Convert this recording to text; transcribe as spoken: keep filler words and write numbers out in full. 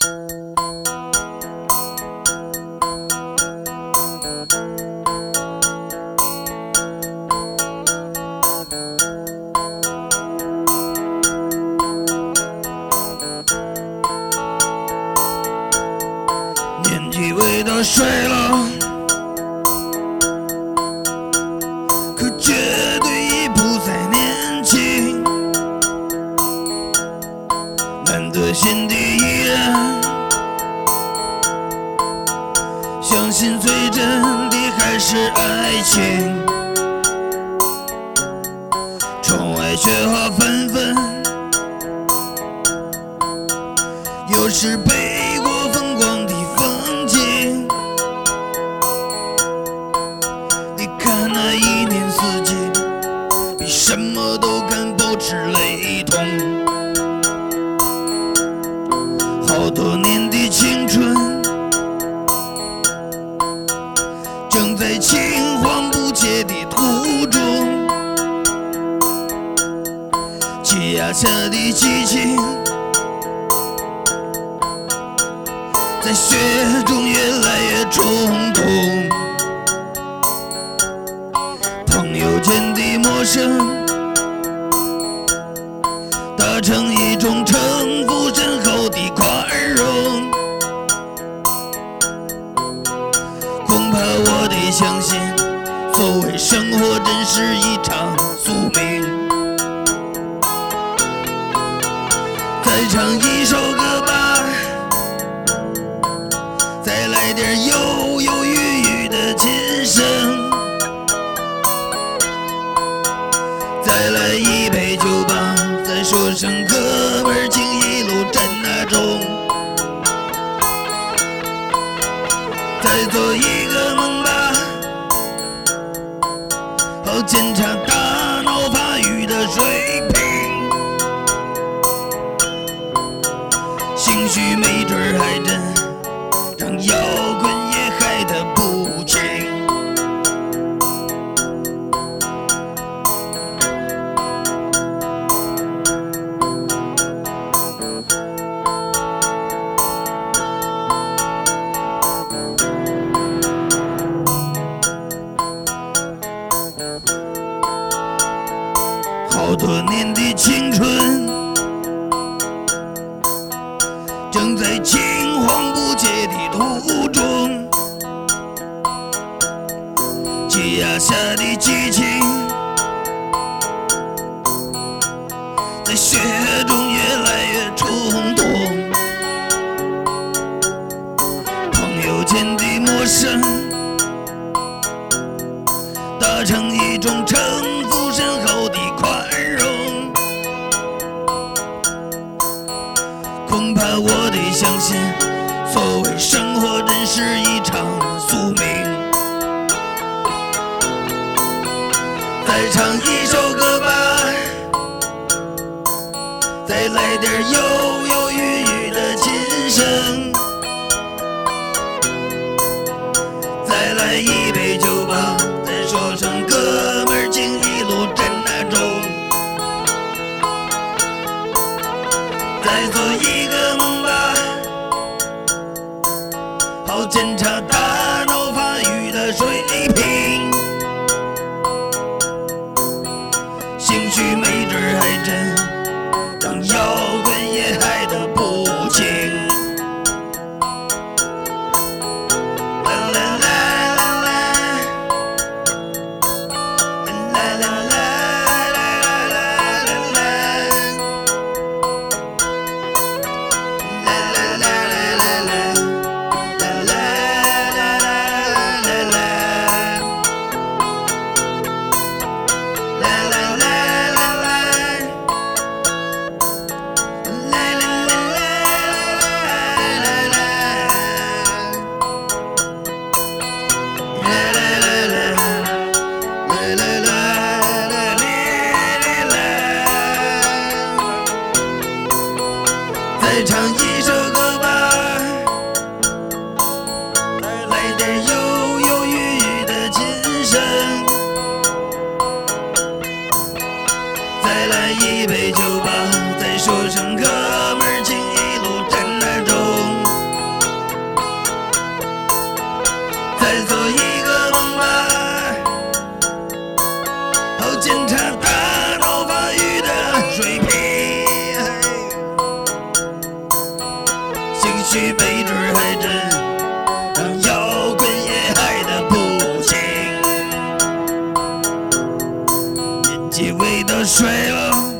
年纪味道衰了，可绝对已不再年轻。难得心底依然相信最真的还是爱情。窗外雪花纷纷，又是北国风光的风景。你看那一年四季，比什么都更保持雷同。好多年的青春，正在青黄不接的途中。气压下的激情，在雪中越来越冲动。朋友间的陌生，达成一种城府深厚的宽容。恐怕我得相信，所谓生活真是一场宿命。再唱一首歌吧，再来点犹犹豫豫的琴声，再来一杯酒吧，再说声哥们儿请一路珍那中。再做一个梦吧，好检查大脑发育的水平。兴许没准儿还真让摇滚也嗨得不轻。好多年的青春，正在青黄不接的途中。气压下的激情，在雪中越来越冲动。朋友间的陌生，达成一种城府深厚的宽容。恐怕我得相信，所谓生活真是一场宿命。再唱一首歌吧，再来点犹犹豫豫的琴声，再来一杯酒吧，再说声哥们儿请一路珍那中。再做一个梦吧，好检查大脑发育的水平。兴许没准儿还真让摇滚也嗨得不轻。啦啦啦啦啦，啦啦啦啦啦啦啦。再唱一首歌吧，来点犹犹豫豫的琴声，再来一杯酒吧，再说声哥们儿请一路珍那中。 许没准还真让摇滚也害得不轻。年纪未到衰老。